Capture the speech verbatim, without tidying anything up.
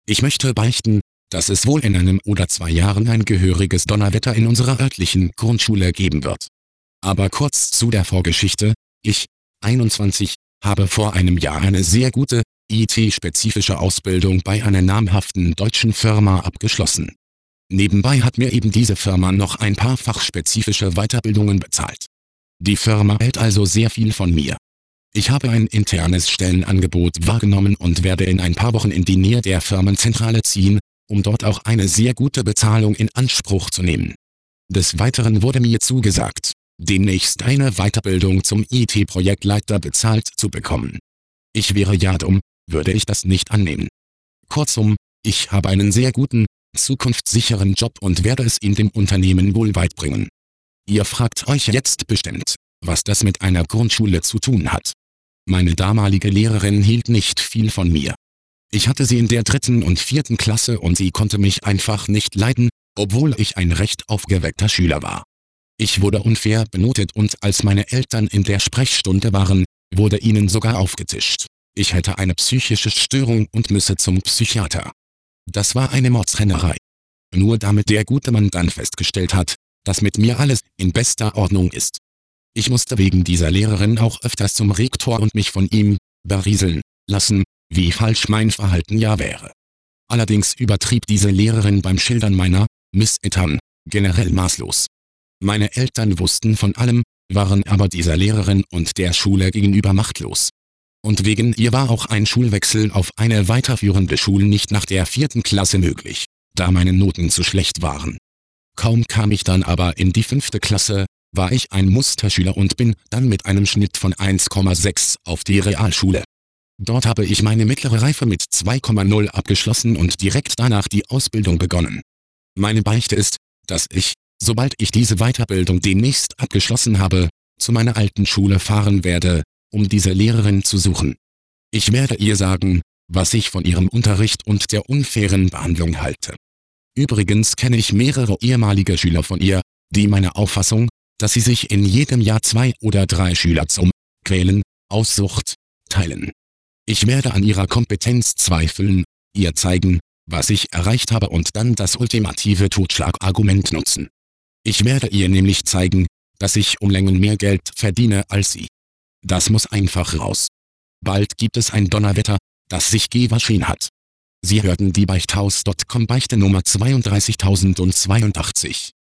Ich möchte beichten, dass es wohl in einem oder zwei Jahren ein gehöriges Donnerwetter in unserer örtlichen Grundschule geben wird. Aber kurz zu der Vorgeschichte: Ich, einundzwanzig, habe vor einem Jahr eine sehr gute, I T-spezifische Ausbildung bei einer namhaften deutschen Firma abgeschlossen. Nebenbei hat mir eben diese Firma noch ein paar fachspezifische Weiterbildungen bezahlt. Die Firma hält also sehr viel von mir. Ich habe ein internes Stellenangebot wahrgenommen und werde in ein paar Wochen in die Nähe der Firmenzentrale ziehen, um dort auch eine sehr gute Bezahlung in Anspruch zu nehmen. Des Weiteren wurde mir zugesagt, demnächst eine Weiterbildung zum I T-Projektleiter bezahlt zu bekommen. Ich wäre ja dumm, würde ich das nicht annehmen. Kurzum, ich habe einen sehr guten, zukunftssicheren Job und werde es in dem Unternehmen wohl weit bringen. Ihr fragt euch jetzt bestimmt, was das mit einer Grundschule zu tun hat. Meine damalige Lehrerin hielt nicht viel von mir. Ich hatte sie in der dritten und vierten Klasse und sie konnte mich einfach nicht leiden, obwohl ich ein recht aufgeweckter Schüler war. Ich wurde unfair benotet und als meine Eltern in der Sprechstunde waren, wurde ihnen sogar aufgetischt, ich hätte eine psychische Störung und müsse zum Psychiater. Das war eine Mordsrennerei. Nur damit der gute Mann dann festgestellt hat, dass mit mir alles in bester Ordnung ist. Ich musste wegen dieser Lehrerin auch öfters zum Rektor und mich von ihm berieseln lassen, wie falsch mein Verhalten ja wäre. Allerdings übertrieb diese Lehrerin beim Schildern meiner Missetat generell maßlos. Meine Eltern wussten von allem, waren aber dieser Lehrerin und der Schule gegenüber machtlos. Und wegen ihr war auch ein Schulwechsel auf eine weiterführende Schule nicht nach der vierten Klasse möglich, da meine Noten zu schlecht waren. Kaum kam ich dann aber in die fünfte Klasse, war ich ein Musterschüler und bin dann mit einem Schnitt von eins Komma sechs auf die Realschule. Dort habe ich meine mittlere Reife mit zwei Komma null abgeschlossen und direkt danach die Ausbildung begonnen. Meine Beichte ist, dass ich, sobald ich diese Weiterbildung demnächst abgeschlossen habe, zu meiner alten Schule fahren werde, um diese Lehrerin zu suchen. Ich werde ihr sagen, was ich von ihrem Unterricht und der unfairen Behandlung halte. Übrigens kenne ich mehrere ehemalige Schüler von ihr, die meine Auffassung, dass sie sich in jedem Jahr zwei oder drei Schüler zum Quälen, Aussucht, teilen. Ich werde an ihrer Kompetenz zweifeln, ihr zeigen, was ich erreicht habe und dann das ultimative Totschlagargument nutzen. Ich werde ihr nämlich zeigen, dass ich um Längen mehr Geld verdiene als sie. Das muss einfach raus. Bald gibt es ein Donnerwetter, das sich gewaschen hat. Sie hörten die Beichthaus Punkt com Beichte Nummer zweiunddreißigtausendzweiundachtzig.